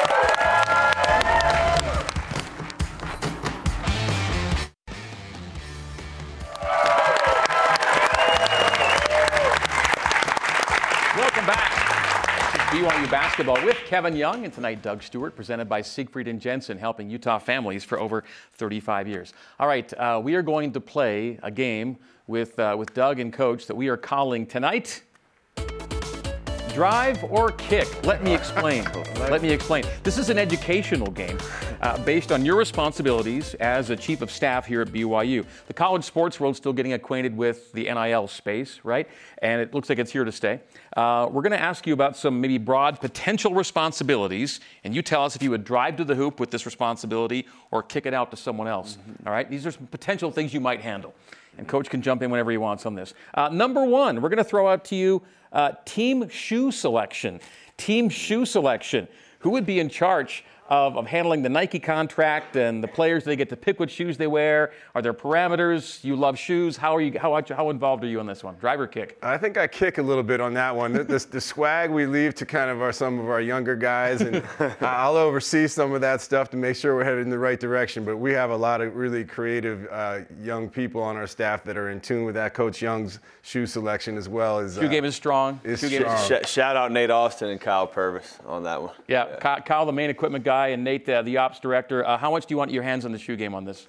Welcome back. This is B Y U Basketball with Kevin Young, and tonight Doug Stewart, presented by Siegfried and Jensen, helping Utah families for over thirty-five years. All right, uh, we are going to play a game with, uh, with Doug and Coach that we are calling tonight Drive or Kick. Let me explain. Let me explain. This is an educational game uh, based on your responsibilities as a chief of staff here at B Y U. The college sports world is still getting acquainted with the N I L space, right? And it looks like it's here to stay. Uh, we're going to ask you about some maybe broad potential responsibilities, and you tell us if you would drive to the hoop with this responsibility or kick it out to someone else. Mm-hmm. All right? These are some potential things you might handle. And Coach can jump in whenever he wants on this. Uh, number one, we're going to throw out to you uh, team shoe selection. Team shoe selection. Who would be in charge of, of handling the Nike contract and the players? They get to pick what shoes they wear. Are there parameters? You love shoes. How are you? How, how involved are you on this one? Drive or kick? I think I kick a little bit on that one. The, the, the swag we leave to kind of our, some of our younger guys, and I'll oversee some of that stuff to make sure we're headed in the right direction. But we have a lot of really creative uh, young people on our staff that are in tune with that. Coach Young's shoe selection as well. As, shoe uh, game is strong. Is shoe strong. Game is- Sh- shout out Nate Austin and Kyle Purvis on that one. Yeah, yeah. Kyle, Kyle, the main equipment guy, and Nate, uh, the ops director. Uh, how much do you want your hands on the shoe game on this?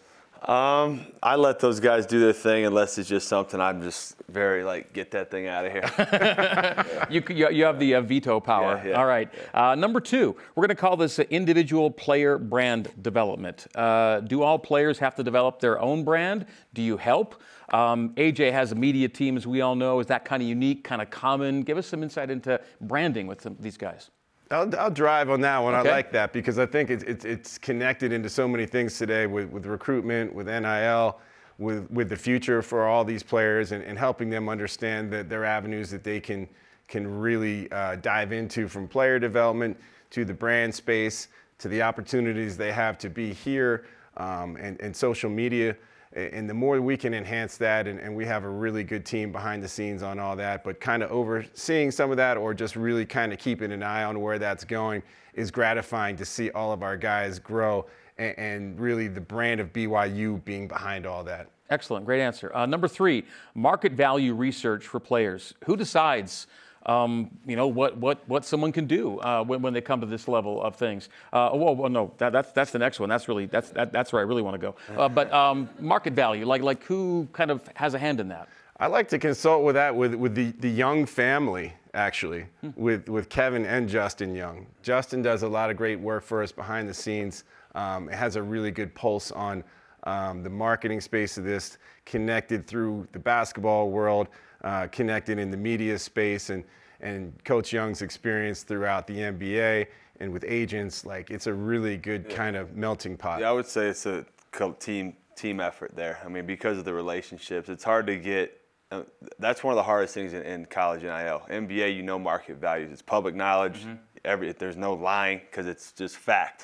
Um, I let those guys do their thing unless it's just something I'm just very like, get that thing out of here. yeah. you, you have the uh, veto power. Yeah, yeah, All right. Yeah. Uh, number two, we're going to call this uh, individual player brand development. Uh, do all players have to develop their own brand? Do you help? Um, A J has a media team, as we all know. Is that kind of unique, kind of common? Give us some insight into branding with some, these guys. I'll, I'll drive on that one. Okay. I like that because I think it's, it's, it's connected into so many things today with, with recruitment, with N I L, with, with the future for all these players, and, and helping them understand that there are avenues that they can, can really uh, dive into, from player development to the brand space to the opportunities they have to be here, um, and, and social media. And the more we can enhance that, and, and we have a really good team behind the scenes on all that, but kind of overseeing some of that, or just really kind of keeping an eye on where that's going, is gratifying to see all of our guys grow, and, and really the brand of B Y U being behind all that. Excellent. Great answer. Uh, number three, market value research for players. Who decides um, you know, what what what someone can do uh, when, when they come to this level of things. Uh, well, well, no, that, that's that's the next one. That's really that's that, that's where I really want to go. Uh, but um, market value, like like who kind of has a hand in that? I like to consult with that with with the the Young family, actually, hmm. with with Kevin and Justin Young. Justin does a lot of great work for us behind the scenes. Um, it has a really good pulse on um, the marketing space of this, connected through the basketball world, uh, connected in the media space, and and Coach Young's experience throughout the N B A and with agents. Like, it's a really good yeah. kind of melting pot. Yeah, I would say it's a team team effort there. I mean, because of the relationships, it's hard to get. Uh, that's one of the hardest things in, in college N I L. N B A, you know, market values. It's public knowledge. Mm-hmm. Every there's no lying because it's just fact.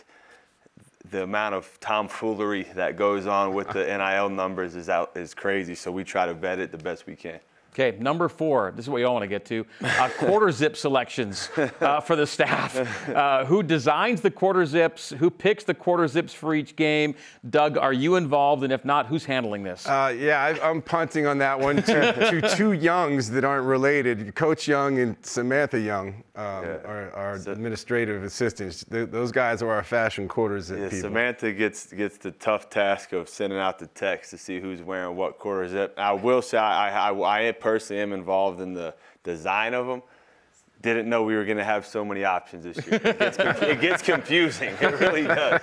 The amount of tomfoolery that goes on with the N I L numbers is out is crazy. So we try to vet it the best we can. Okay, number four. This is what you all want to get to. Uh, quarter zip selections uh, for the staff. Uh, who designs the quarter zips? Who picks the quarter zips for each game? Doug, are you involved? And if not, who's handling this? Uh, yeah, I, I'm punting on that one to, to two Youngs that aren't related. Coach Young and Samantha Young um, yeah. are, are so, administrative assistants. They, those guys are our fashion quarter zip yeah, people. Samantha gets gets the tough task of sending out the text to see who's wearing what quarter zip. I will say I, I, I, I personally am involved in the design of them. Didn't know we were going to have so many options this year. It gets, it gets confusing. It really does.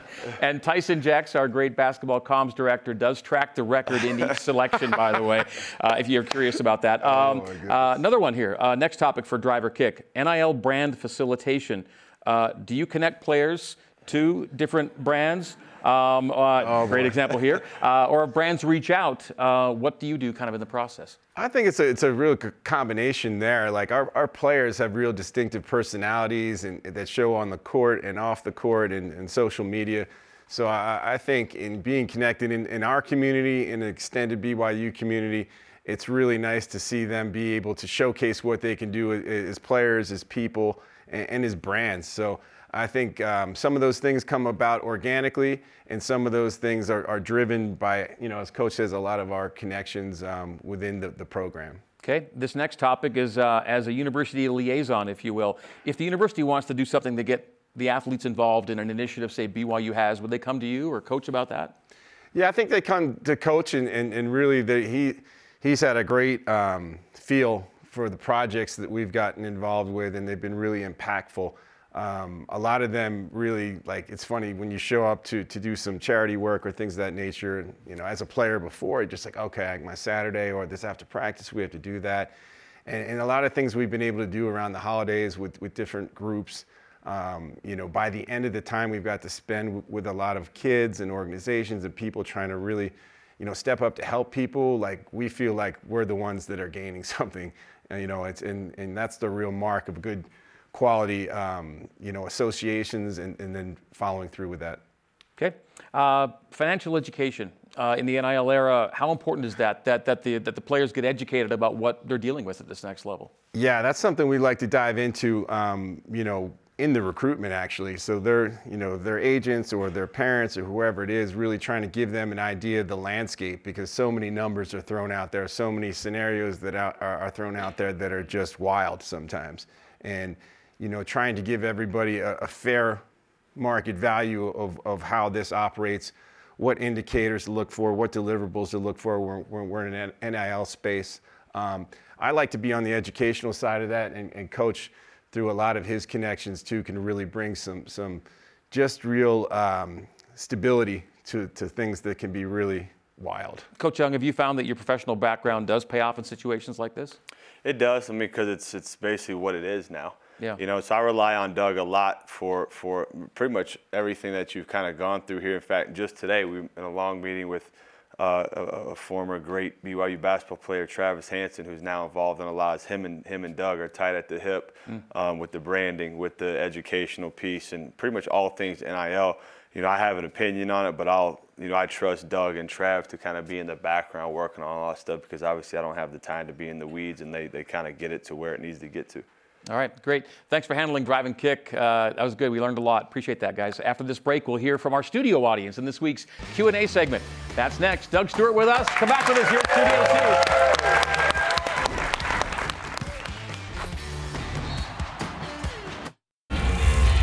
And Tyson Jacks, our great basketball comms director, does track the record in each selection, by the way, uh, if you're curious about that. Um, oh uh, another one here. Uh, next topic for Driver Kick, N I L brand facilitation. Uh, do you connect players to different brands? Um, uh, oh, great boy. example here. Uh, or if brands reach out, uh, what do you do kind of in the process? I think it's a it's a real combination there. Like our, our players have real distinctive personalities and that show on the court and off the court and, and social media. So I, I think in being connected in, in our community, in the extended B Y U community, it's really nice to see them be able to showcase what they can do as players, as people, and, and as brands. So I think um, some of those things come about organically, and some of those things are, are driven by, you know, as Coach says, a lot of our connections um, within the, the program. Okay, this next topic is uh, as a university liaison, if you will. If the university wants to do something to get the athletes involved in an initiative, say B Y U has, would they come to you or Coach about that? Yeah, I think they come to Coach, and, and, and really the, he he's had a great um, feel for the projects that we've gotten involved with, and they've been really impactful. Um, a lot of them really, like, it's funny when you show up to to do some charity work or things of that nature, and, you know, as a player before, it's just like, okay, like my Saturday or this after practice, we have to do that. And, and a lot of things we've been able to do around the holidays with, with different groups. Um, you know, by the end of the time we've got to spend w- with a lot of kids and organizations and people trying to really, you know, step up to help people, like, we feel like we're the ones that are gaining something. And, you know, it's and, and that's the real mark of good quality, um, you know, associations, and, and then following through with that. Okay. Uh, financial education uh, in the N I L era, how important is that, that, that, the, that the players get educated about what they're dealing with at this next level? Yeah, that's something we'd like to dive into, um, you know, in the recruitment, actually. So they're, you know, their agents or their parents or whoever it is, really trying to give them an idea of the landscape, because so many numbers are thrown out there, so many scenarios that are, are thrown out there that are just wild sometimes. And, you know, trying to give everybody a, a fair market value of, of how this operates, what indicators to look for, what deliverables to look for when we're, we're in an N I L space. Um, I like to be on the educational side of that, and, and Coach, through a lot of his connections too, can really bring some some just real um, stability to, to things that can be really wild. Coach Young, have you found that your professional background does pay off in situations like this? It does. I mean, because it's it's basically what it is now. Yeah. You know, so I rely on Doug a lot for for pretty much everything that you've kind of gone through here. In fact, just today we were in a long meeting with uh, a, a former great B Y U basketball player, Travis Hansen, who's now involved in a lot. Him and him and Doug are tight at the hip mm. um, with the branding, with the educational piece, and pretty much all things N I L. You know, I have an opinion on it, but I'll, you know, I trust Doug and Trav to kind of be in the background working on all that stuff, because obviously I don't have the time to be in the weeds, and they, they kind of get it to where it needs to get to. All right, great. Thanks for handling Drive and Kick. Uh, that was good. We learned a lot. Appreciate that, guys. After this break, we'll hear from our studio audience in this week's Q and A segment. That's next. Doug Stewart with us. Come back with us here at Studio two.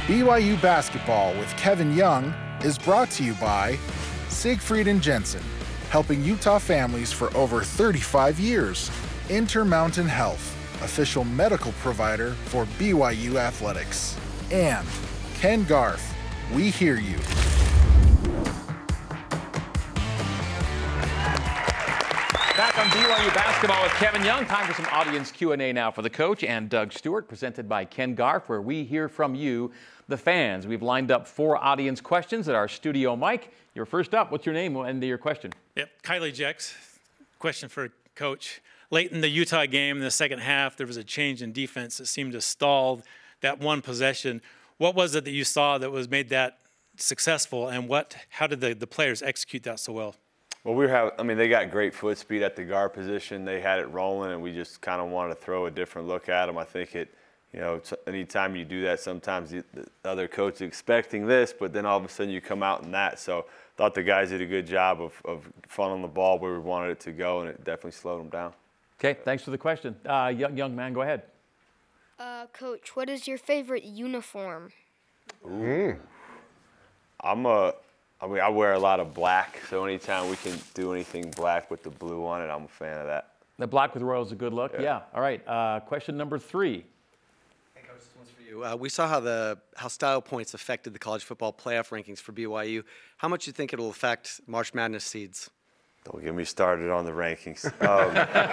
B Y U Basketball with Kevin Young is brought to you by Siegfried and Jensen, helping Utah families for over thirty-five years. Intermountain Health, official medical provider for B Y U Athletics. And Ken Garff, we hear you. Back on B Y U Basketball with Kevin Young. Time for some audience Q and A now for the coach and Doug Stewart, presented by Ken Garff, where we hear from you, the fans. We've lined up four audience questions at our studio mic. You're first up. What's your name and your question? Yep, Kylie Jex. Question for Coach. Late in the Utah game, in the second half, there was a change in defense that seemed to stall that one possession. What was it that you saw that was made that successful, and what? How did the, the players execute that so well? Well, we have, I mean, they got great foot speed at the guard position. They had it rolling, and we just kind of wanted to throw a different look at them. I think it, you know, anytime you do that, sometimes the other coach is expecting this, but then all of a sudden you come out in that. So I thought the guys did a good job of, of funneling the ball where we wanted it to go, and it definitely slowed them down. Okay, thanks for the question. Uh, young, young man, go ahead. Uh, Coach, what is your favorite uniform? Ooh. I'm a, I mean, I wear a lot of black, so anytime we can do anything black with the blue on it, I'm a fan of that. The black with royal is a good look. Yeah. Yeah. All right. Uh, question number three. Hey, Coach, this one's for you. Uh, we saw how the how style points affected the college football playoff rankings for B Y U. How much do you think it'll affect March Madness seeds? Don't get me started on the rankings. Um,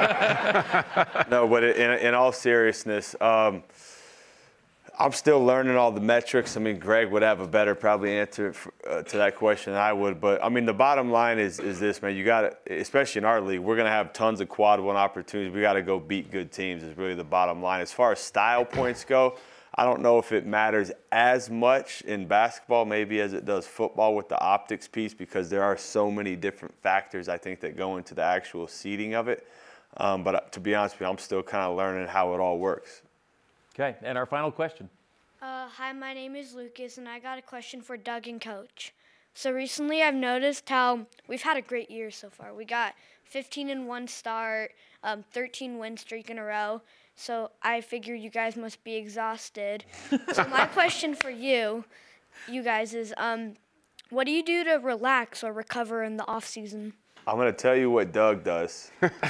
no, but in, in all seriousness, um, I'm still learning all the metrics. I mean, Greg would have a better probably answer for, uh, to that question than I would. But, I mean, the bottom line is is this, man. You got to, especially in our league, we're going to have tons of quad one opportunities. We got to go beat good teams is really the bottom line. As far as style points go, I don't know if it matters as much in basketball maybe as it does football with the optics piece, because there are so many different factors, I think, that go into the actual seeding of it. Um, but to be honest with you, I'm still kind of learning how it all works. Okay, and our final question. Uh, hi, my name is Lucas, and I got a question for Doug and Coach. So recently I've noticed how we've had a great year so far. We got fifteen and one start, um, thirteen win streak in a row. So I figure you guys must be exhausted. So my question for you, you guys, is um, what do you do to relax or recover in the off season? I'm going to tell you what Doug does.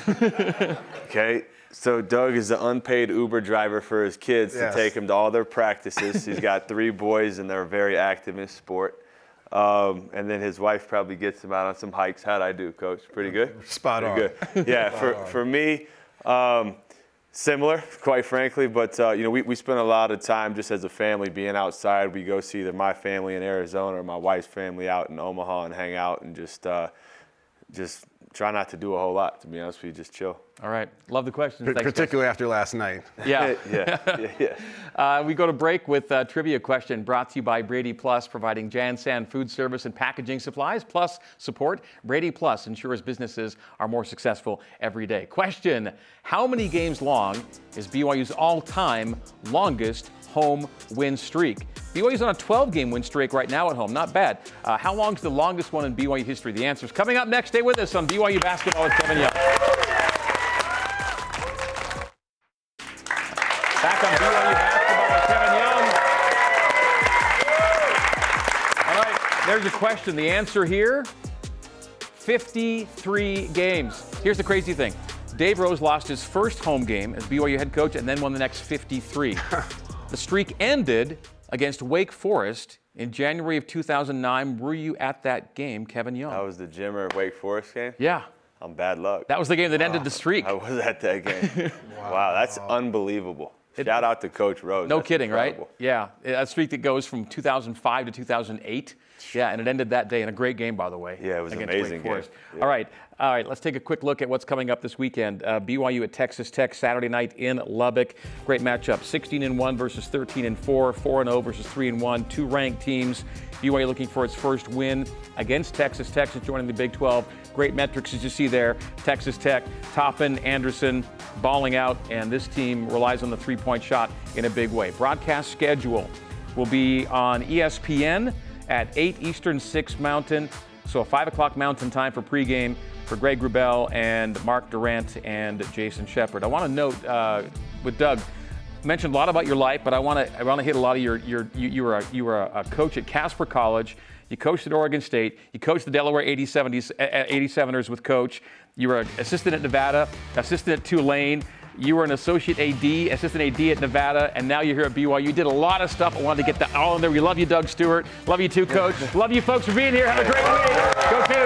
Okay? So Doug is the unpaid Uber driver for his kids Yes. to take them to all their practices. He's got three boys, and they're very active in sport. Um, and then his wife probably gets him out on some hikes. How'd I do, Coach? Pretty good? Spot Pretty on. Good. Yeah, Spot for, on. for me, um, similar, quite frankly. But, uh, you know, we, we spend a lot of time just as a family being outside. We go see either my family in Arizona or my wife's family out in Omaha and hang out and just uh, just try not to do a whole lot, to be honest with you, just chill. All right. Love the questions. P- Thanks, particularly after last night. Yeah. yeah, yeah, yeah. Uh, we go to break with a trivia question brought to you by Brady Plus, providing Jansan food service and packaging supplies, plus support. Brady Plus ensures businesses are more successful every day. Question: how many games long is B Y U's all-time longest home win streak? B Y U's on a twelve-game win streak right now at home. Not bad. Uh, how long is the longest one in B Y U history? The answer is coming up next. Stay with us on B Y U Basketball with Kevin Young. Back on B Y U Basketball with Kevin Young. All right, there's your question. The answer here, fifty-three games. Here's the crazy thing. Dave Rose lost his first home game as B Y U head coach and then won the next fifty-three. The streak ended against Wake Forest in January of two thousand nine. Were you at that game, Kevin Young? That was the Jimmer Wake Forest game? Yeah. I'm bad luck. That was the game that ended the streak. I was at that game. wow. wow, that's unbelievable. Shout out to Coach Rose. No That's kidding, incredible. right? Yeah, a streak that goes from two thousand five to two thousand eight. Yeah, and it ended that day in a great game, by the way. Yeah, it was an against amazing Wake game. Forest. Yeah. All right, all right. Let's take a quick look at what's coming up this weekend. Uh, B Y U at Texas Tech Saturday night in Lubbock. Great matchup. sixteen and one versus thirteen and four. four and oh versus three and one. Two ranked teams. B Y U looking for its first win against Texas. Texas joining the Big twelve. Great metrics as you see there. Texas Tech, Toppin, Anderson, balling out, and this team relies on the three-point shot in a big way. Broadcast schedule will be on E S P N at eight Eastern, six Mountain. So five o'clock Mountain time for pregame for Greg Wrubell and Mark Durant and Jason Shepard. I want to note uh, with Doug, mentioned a lot about your life, but I want to I want to hit a lot of your your you, you were a, you were a, a coach at Casper College. You coached at Oregon State. You coached the Delaware eighty-seveners with Coach. You were an assistant at Nevada, assistant at Tulane. You were an associate A D, assistant A D at Nevada, and now you're here at B Y U. You did a lot of stuff. I wanted to get that all in there. We love you, Doug Stewart. Love you too, Coach. Love you folks for being here. Have a great week. Coach